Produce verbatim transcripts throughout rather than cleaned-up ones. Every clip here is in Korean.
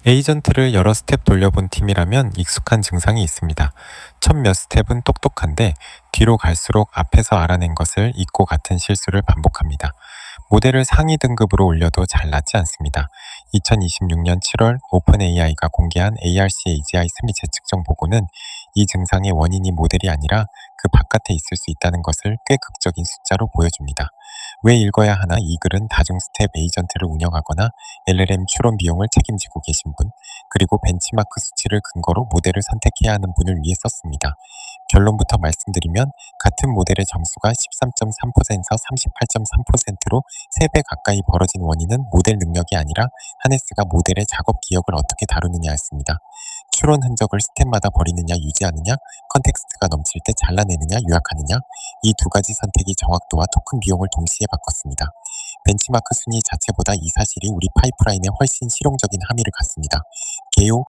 에이전트를 여러 스텝 돌려본 팀이라면 익숙한 증상이 있습니다. 첫 몇 스텝은 똑똑한데 뒤로 갈수록 앞에서 알아낸 것을 잊고 같은 실수를 반복합니다. 모델을 상위 등급으로 올려도 잘낫지 않습니다. 이천이십육 년 칠월 오픈에이아이가 공개한 에이알씨 에이지아이 심리 재측정 보고는 이 증상의 원인이 모델이 아니라 그 바깥에 있을 수 있다는 것을 꽤 극적인 숫자로 보여줍니다. 왜 읽어야 하나? 이 글은 다중 스텝 에이전트를 운영하거나 엘엘엠 추론 비용을 책임지고 계신 분, 그리고 벤치마크 수치를 근거로 모델을 선택해야 하는 분을 위해 썼습니다. 결론부터 말씀드리면 같은 모델의 점수가 십삼 점 삼 퍼센트에서 삼십팔 점 삼 퍼센트로 세 배 가까이 벌어진 원인은 모델 능력이 아니라 하네스가 모델의 작업 기억을 어떻게 다루느냐였습니다. 추론 흔적을 스텝마다 버리느냐 유지하느냐, 컨텍스트가 넘칠 때 잘라내느냐 요약하느냐, 이 두 가지 선택이 정확도와 토큰 비용을 동시에 바꿨습니다. 벤치마크 순위 자체보다 이 사실이 우리 파이프라인에 훨씬 실용적인 함의를 갖습니다. 개요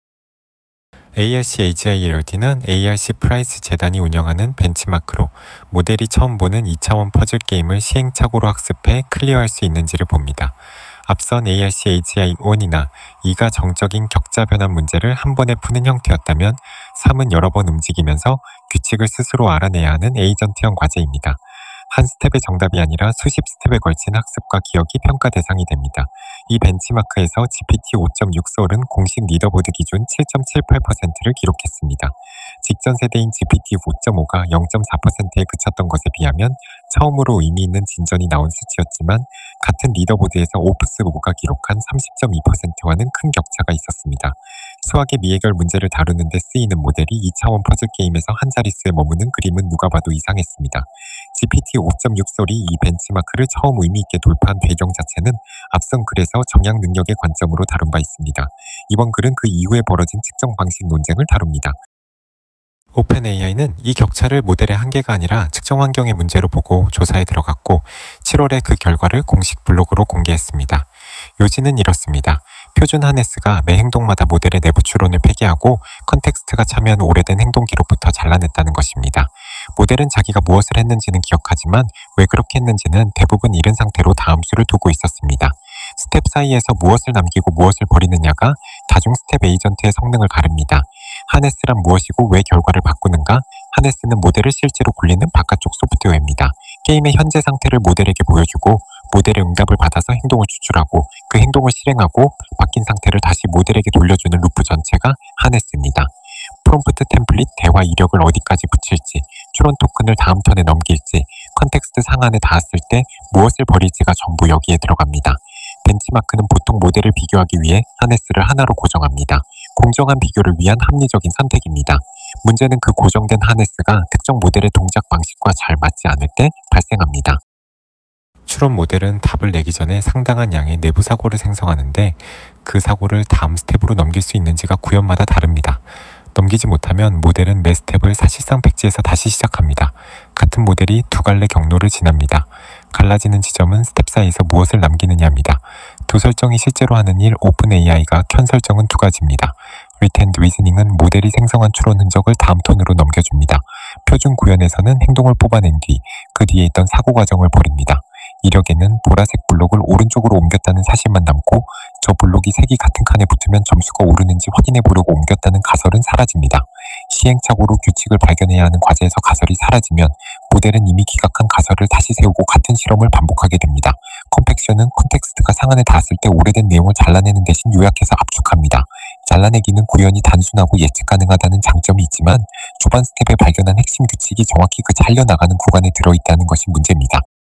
에이알씨 에이지아이 엘알티는 에이알씨 프라이스 재단이 운영하는 벤치마크로 모델이 처음 보는 이 차원 퍼즐 게임을 시행착오로 학습해 클리어할 수 있는지를 봅니다. 앞선 에이알씨 에이지아이 일이나 이가 정적인 격자 변환 문제를 한 번에 푸는 형태였다면 삼은 여러 번 움직이면서 규칙을 스스로 알아내야 하는 에이전트형 과제입니다. 한 스텝의 정답이 아니라 수십 스텝에 걸친 학습과 기억이 평가 대상이 됩니다. 이 벤치마크에서 지피티 오 점 육 솔은 공식 리더보드 기준 칠 점 칠팔 퍼센트를 기록했습니다. 직전 세대인 지피티 오 점 오가 영 점 사 퍼센트에 그쳤던 것에 비하면 처음으로 의미 있는 진전이 나온 수치였지만 같은 리더보드에서 오프스 오가 기록한 삼십 점 이 퍼센트와는 큰 격차가 있었습니다. 수학의 미해결 문제를 다루는 데 쓰이는 모델이 이 차원 퍼즐 게임에서 한 자릿수에 머무는 그림은 누가 봐도 이상했습니다. 지피티 오 점 육 솔이 이 벤치마크를 처음 의미있게 돌파한 배경 자체는 앞선 글에서 정량 능력의 관점으로 다룬 바 있습니다. 이번 글은 그 이후에 벌어진 측정 방식 논쟁을 다룹니다. 오픈에이아이는 이 격차를 모델의 한계가 아니라 측정 환경의 문제로 보고 조사에 들어갔고 칠월에 그 결과를 공식 블로그로 공개했습니다. 요지는 이렇습니다. 표준 하네스가 매 행동마다 모델의 내부 추론을 폐기하고 컨텍스트가 참여한 오래된 행동 기록부터 잘라냈다는 것입니다. 모델은 자기가 무엇을 했는지는 기억하지만 왜 그렇게 했는지는 대부분 잃은 상태로 다음수를 두고 있었습니다. 스텝 사이에서 무엇을 남기고 무엇을 버리느냐가 다중 스텝 에이전트의 성능을 가릅니다. 하네스란 무엇이고 왜 결과를 바꾸는가? 하네스는 모델을 실제로 굴리는 바깥쪽 소프트웨어입니다. 게임의 현재 상태를 모델에게 보여주고 모델의 응답을 받아서 행동을 추출하고 그 행동을 실행하고 바뀐 상태를 다시 모델에게 돌려주는 루프 전체가 하네스입니다. 프롬프트 템플릿, 대화 이력을 어디까지 붙일지, 추론 토큰을 다음 턴에 넘길지, 컨텍스트 상한에 닿았을 때 무엇을 버릴지가 전부 여기에 들어갑니다. 벤치마크는 보통 모델을 비교하기 위해 하네스를 하나로 고정합니다. 공정한 비교를 위한 합리적인 선택입니다. 문제는 그 고정된 하네스가 특정 모델의 동작 방식과 잘 맞지 않을 때 발생합니다. 추론 모델은 답을 내기 전에 상당한 양의 내부 사고를 생성하는데 그 사고를 다음 스텝으로 넘길 수 있는지가 구현마다 다릅니다. 넘기지 못하면 모델은 매 스텝을 사실상 백지에서 다시 시작합니다. 같은 모델이 두 갈래 경로를 지납니다. 갈라지는 지점은 스텝 사이에서 무엇을 남기느냐입니다. 두 설정이 실제로 하는 일, 오픈에이아이가 켠 설정은 두 가지입니다. 리텐드 리즈닝은 모델이 생성한 추론 흔적을 다음 턴으로 넘겨줍니다. 표준 구현에서는 행동을 뽑아낸 뒤 그 뒤에 있던 사고 과정을 버립니다. 이력에는 보라색 블록을 오른쪽으로 옮겼다는 사실만 남고 저 블록이 색이 같은 칸에 붙으면 점수가 오르는지 확인해 보려고 옮겼다는 가설은 사라집니다. 시행착오로 규칙을 발견해야 하는 과제에서 가설이 사라지면 모델은 이미 기각한 가설을 다시 세우고 같은 실험을 반복하게 됩니다. 컴팩션은 콘텍스트가 상한에 닿았을 때 오래된 내용을 잘라내는 대신 요약해서 압축합니다. 잘라내기는 구현이 단순하고 예측 가능하다는 장점이 있지만 초반 스텝에 발견한 핵심 규칙이 정확히 그 잘려나가는 구간에 들어있다는 것이 문제입니다.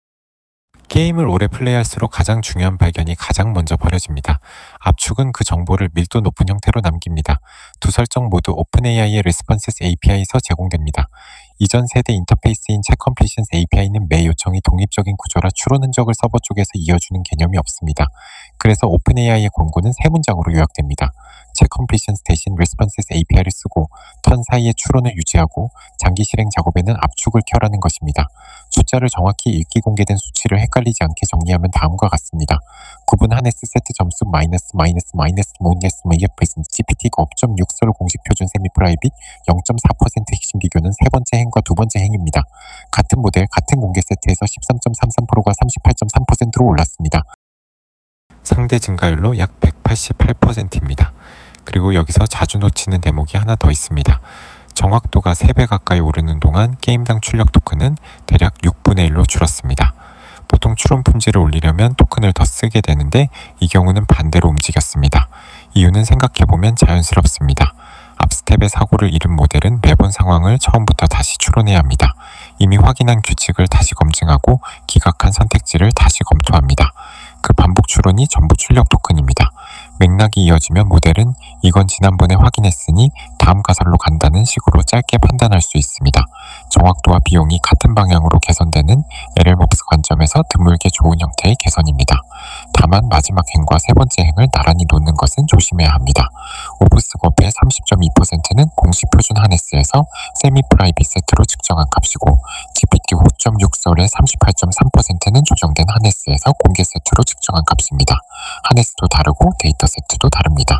게임을 오래 플레이할수록 가장 중요한 발견이 가장 먼저 버려집니다. 압축은 그 정보를 밀도 높은 형태로 남깁니다. 두 설정 모두 오픈에이아이의 레스폰시스 에이피아이에서 제공됩니다. 이전 세대 인터페이스인 체크컴플리션스 에이피아이는 매 요청이 독립적인 구조라 추론 흔적을 서버 쪽에서 이어주는 개념이 없습니다. 그래서 오픈에이아이의 권고는 세 문장으로 요약됩니다. 체크컴플리션스 대신 레스폰시스 에이피아이를 쓰고 턴 사이에 추론을 유지하고 장기 실행 작업에는 압축을 켜라는 것입니다. 숫자를 정확히 읽기 공개된 수치를 헷갈리지 않게 정리하면 다음과 같습니다. 구분 하네스 세트 점수 마이너스 마이너스 마이너스 모니스 메이어프리슨 지피티가 오 점 육 솔 공식 표준 세미 프라이빗 영 점 사 퍼센트 핵심 비교는 세 번째 행과 두 번째 행입니다. 같은 모델 같은 공개 세트에서 십삼 점 삼삼 퍼센트가 삼십팔 점 삼 퍼센트로 올랐습니다. 상대 증가율로 약 백팔십팔 퍼센트입니다. 그리고 여기서 자주 놓치는 대목이 하나 더 있습니다. 정확도가 세 배 가까이 오르는 동안 게임당 출력 토큰은 대략 육분의 일로 줄었습니다. 보통 추론 품질을 올리려면 토큰을 더 쓰게 되는데 이 경우는 반대로 움직였습니다. 이유는 생각해보면 자연스럽습니다. 앞 스텝의 사고를 잃은 모델은 매번 상황을 처음부터 다시 추론해야 합니다. 이미 확인한 규칙을 다시 검증하고 기각한 선택지를 다시 검토합니다. 그 반복 추론이 전부 출력 토큰입니다. 맥락이 이어지면 모델은 이건 지난번에 확인했으니 다음 가설로 간다는 식으로 짧게 판단할 수 있습니다. 정확도와 비용이 같은 방향으로 개선되는 엘엘몹스 관점에서 드물게 좋은 형태의 개선입니다. 다만 마지막 행과 세 번째 행을 나란히 놓는 것은 조심해야 합니다. 오브스겁의 삼십 점 이 퍼센트는 공식 표준 하네스에서 세미 프라이빗 세트로 측정한 값이고 지피티 오 점 육 설의 삼십팔 점 삼 퍼센트는 조정된 하네스에서 공개 세트로 측정한 값입니다. 하네스도 다르고 데이터 세트도 다릅니다.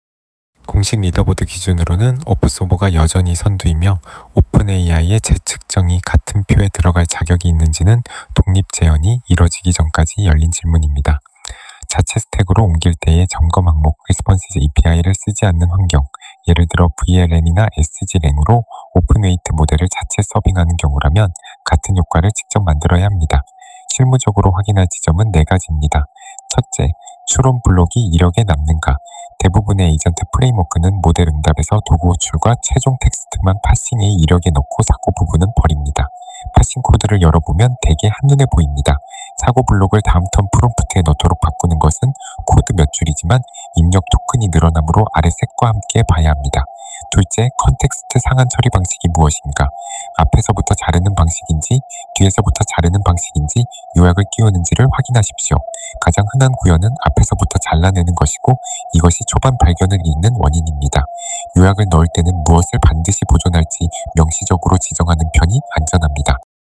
공식 리더보드 기준으로는 오프소버가 여전히 선두이며 오픈에이아이의 재측정이 같은 표에 들어갈 자격이 있는지는 독립 재현이 이뤄지기 전까지 열린 질문입니다. 자체 스택으로 옮길 때의 점검 항목 리스폰시즈 이피아이를 쓰지 않는 환경, 예를 들어 브이엘엔이나 에스지랭으로 오픈웨이트 모델을 자체 서빙하는 경우라면 같은 효과를 직접 만들어야 합니다. 실무적으로 확인할 지점은 네 가지입니다. 첫째, 추론 블록이 이력에 남는가. 대부분의 에이전트 프레임워크는 모델 응답에서 도구 호출과 최종 텍스트만 파싱의 이력에 넣고 사고 부분은 버립니다. 파싱 코드를 열어보면 대개 한눈에 보입니다. 사고 블록을 다음 턴 프롬프트에 넣도록 바꾸는 것은 코드 몇 줄이지만 입력 토큰이 늘어나므로 아래 색과 함께 봐야 합니다. 둘째, 컨텍스트 상한 처리 방식이 무엇인가? 앞에서부터 자르는 방식인지 뒤에서부터 자르는 방식인지 요약을 끼우는지를 확인하십시오. 가장 흔한 구현은 앞에서부터 잘라내는 것이고 이것이 초반 발견을 잇는 원인입니다. 요약을 넣을 때는 무엇을 반드시 보존할지 명시적으로 지정하는 편이 안전합니다.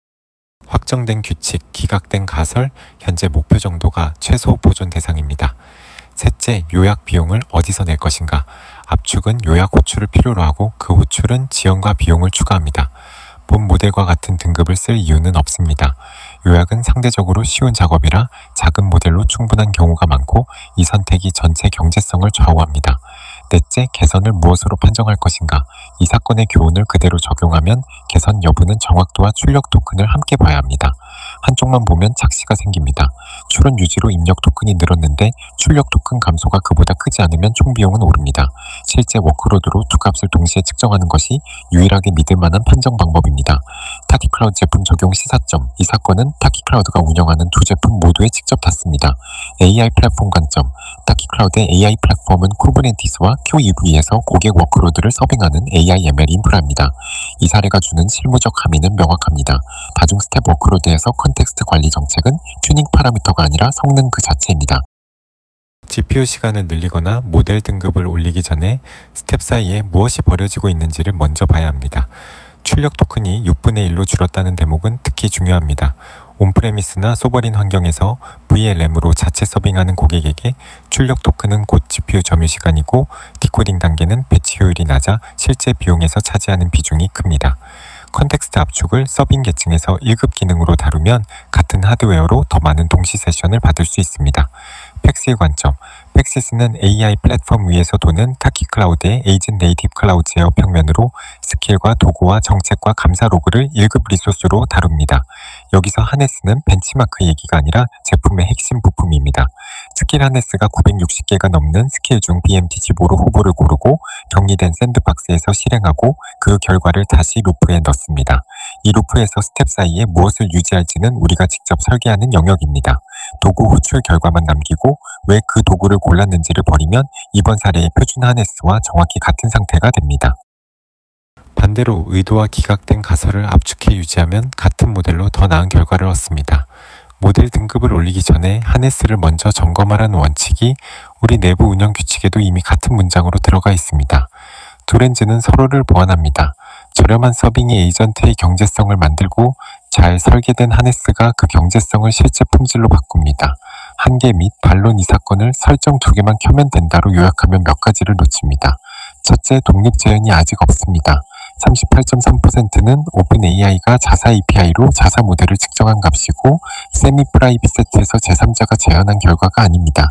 확정된 규칙, 기각된 가설, 현재 목표 정도가 최소 보존 대상입니다. 셋째, 요약 비용을 어디서 낼 것인가. 압축은 요약 호출을 필요로 하고 그 호출은 지연과 비용을 추가합니다. 본 모델과 같은 등급을 쓸 이유는 없습니다. 요약은 상대적으로 쉬운 작업이라 작은 모델로 충분한 경우가 많고 이 선택이 전체 경제성을 좌우합니다. 넷째, 개선을 무엇으로 판정할 것인가. 이 사건의 교훈을 그대로 적용하면 개선 여부는 정확도와 출력 토큰을 함께 봐야 합니다. 한쪽만 보면 착시가 생깁니다. 추론 유지로 입력 토큰이 늘었는데 출력 토큰 감소가 그보다 크지 않으면 총 비용은 오릅니다. 실제 워크로드로 두 값을 동시에 측정하는 것이 유일하게 믿을 만한 판정 방법입니다. 타키클라우드 제품 적용 시사점. 이 사건은 타키클라우드가 운영하는 두 제품 모두에 직접 닿습니다. 에이아이 플랫폼 관점. 타키클라우드의 에이아이 플랫폼은 쿠버네티스와 큐이브이에서 고객 워크로드를 서빙하는 에이아이 엠엘 인프라입니다. 이 사례가 주는 실무적 함의는 명확합니다. 다중 스텝 워크로드에서 컨텍스트 관리 정책은 튜닝 파라미터가 아니라 성능 그 자체입니다. 지피유 시간을 늘리거나 모델 등급을 올리기 전에 스텝 사이에 무엇이 버려지고 있는지를 먼저 봐야 합니다. 출력 토큰이 육분의 일로 줄었다는 대목은 특히 중요합니다. 온프레미스나 소버린 환경에서 브이엘엠으로 자체 서빙하는 고객에게 출력 토큰은 곧 지피유 점유 시간이고 디코딩 단계는 배치 효율이 낮아 실제 비용에서 차지하는 비중이 큽니다. 컨텍스트 압축을 서빙 계층에서 일 급 기능으로 다루면 같은 하드웨어로 더 많은 동시 세션을 받을 수 있습니다. 팩스의 관점. 팩시스는 에이아이 플랫폼 위에서 도는 타키클라우드의 에이전 네이티브 클라우드 제어 평면으로 스킬과 도구와 정책과 감사 로그를 일 급 리소스로 다룹니다. 여기서 하네스는 벤치마크 얘기가 아니라 제품의 핵심 부품입니다. 스킬 하네스가 구백육십 개가 넘는 스킬 중 비엠티 십오로 후보를 고르고 격리된 샌드박스에서 실행하고 그 결과를 다시 루프에 넣습니다. 이 루프에서 스텝 사이에 무엇을 유지할지는 우리가 직접 설계하는 영역입니다. 도구 호출 결과만 남기고 왜 그 도구를 골랐는지를 버리면 이번 사례의 표준 하네스와 정확히 같은 상태가 됩니다. 반대로 의도와 기각된 가설을 압축해 유지하면 같은 모델로 더 나은 결과를 얻습니다. 모델 등급을 올리기 전에 하네스를 먼저 점검하라는 원칙이 우리 내부 운영 규칙에도 이미 같은 문장으로 들어가 있습니다. 도렌즈는 서로를 보완합니다. 저렴한 서빙이 에이전트의 경제성을 만들고 잘 설계된 하네스가 그 경제성을 실제 품질로 바꿉니다. 한계 및 반론 이 사건을 설정 두 개만 켜면 된다로 요약하면 몇 가지를 놓칩니다. 첫째, 독립 재현이 아직 없습니다. 삼십팔 점 삼 퍼센트는 오픈에이아이가 자사 에이피아이로 자사 모델을 측정한 값이고 세미 프라이빗 세트에서 제삼자가 재현한 결과가 아닙니다.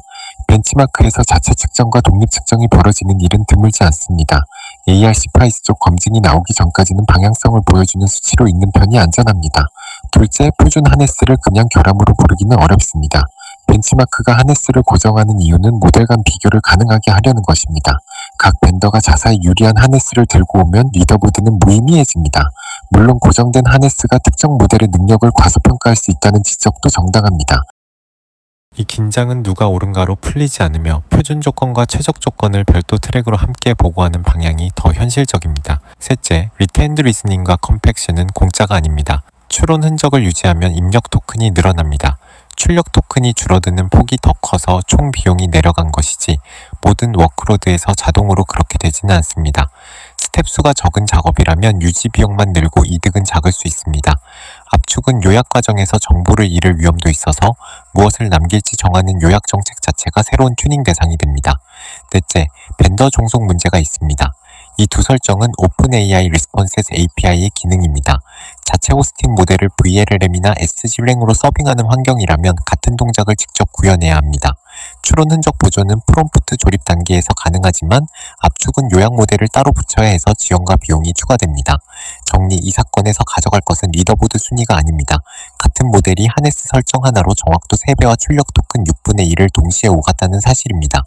벤치마크에서 자체 측정과 독립 측정이 벌어지는 일은 드물지 않습니다. 에이알씨 프라이스 쪽 검증이 나오기 전까지는 방향성을 보여주는 수치로 있는 편이 안전합니다. 둘째, 표준 하네스를 그냥 결함으로 부르기는 어렵습니다. 벤치마크가 하네스를 고정하는 이유는 모델 간 비교를 가능하게 하려는 것입니다. 각 벤더가 자사에 유리한 하네스를 들고 오면 리더보드는 무의미해집니다. 물론 고정된 하네스가 특정 모델의 능력을 과소평가할 수 있다는 지적도 정당합니다. 이 긴장은 누가 옳은가로 풀리지 않으며 표준 조건과 최적 조건을 별도 트랙으로 함께 보고하는 방향이 더 현실적입니다. 셋째, 리테인드 리스닝과 컴팩션은 공짜가 아닙니다. 추론 흔적을 유지하면 입력 토큰이 늘어납니다. 출력 토큰이 줄어드는 폭이 더 커서 총 비용이 내려간 것이지 모든 워크로드에서 자동으로 그렇게 되지는 않습니다. 스텝 수가 적은 작업이라면 유지 비용만 늘고 이득은 작을 수 있습니다. 압축은 요약 과정에서 정보를 잃을 위험도 있어서 무엇을 남길지 정하는 요약 정책 자체가 새로운 튜닝 대상이 됩니다. 넷째, 벤더 종속 문제가 있습니다. 이 두 설정은 오픈에이아이 리스폰셋 에이피아이의 기능입니다. 자체 호스팅 모델을 브이엘엘엠이나 에스지랭으로 서빙하는 환경이라면 같은 동작을 직접 구현해야 합니다. 추론 흔적 보존은 프롬프트 조립 단계에서 가능하지만 압축은 요약 모델을 따로 붙여야 해서 지원과 비용이 추가됩니다. 정리, 이 사건에서 가져갈 것은 리더보드 순위가 아닙니다. 같은 모델이 하네스 설정 하나로 정확도 세 배와 출력 토큰 육분의 일을 동시에 오갔다는 사실입니다.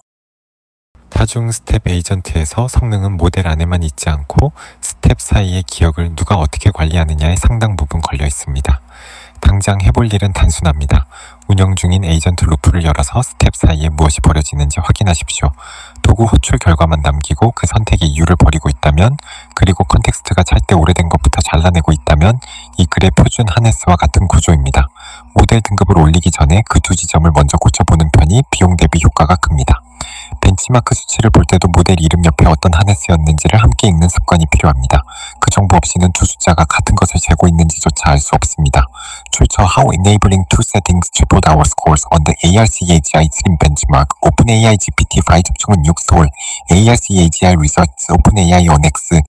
다중 스텝 에이전트에서 성능은 모델 안에만 있지 않고 스텝 사이의 기억을 누가 어떻게 관리하느냐에 상당 부분 걸려 있습니다. 당장 해볼 일은 단순합니다. 운영 중인 에이전트 루프를 열어서 스텝 사이에 무엇이 벌어지는지 확인하십시오. 도구 호출 결과만 남기고 그 선택의 이유를 버리고 있다면, 그리고 컨텍스트가 찰때 오래된 것부터 잘라내고 있다면 이 글의 표준 하네스와 같은 구조입니다. 모델 등급을 올리기 전에 그 두 지점을 먼저 고쳐보는 편이 비용 대비 효과가 큽니다. 벤치마크 수치를 볼 때도 모델 이름 옆에 어떤 하네스였는지를 함께 읽는 습관이 필요합니다. 그 정보 없이는 두 숫자가 같은 것을 재고 있는지조차 알 수 없습니다. 출처 How enabling two settings tripled our scores on the 에이알씨-에이지아이 Slim benchmark. OpenAI 지피티 파이브 집중은 육 서울. 에이알씨-에이지아이 results OpenAI on X.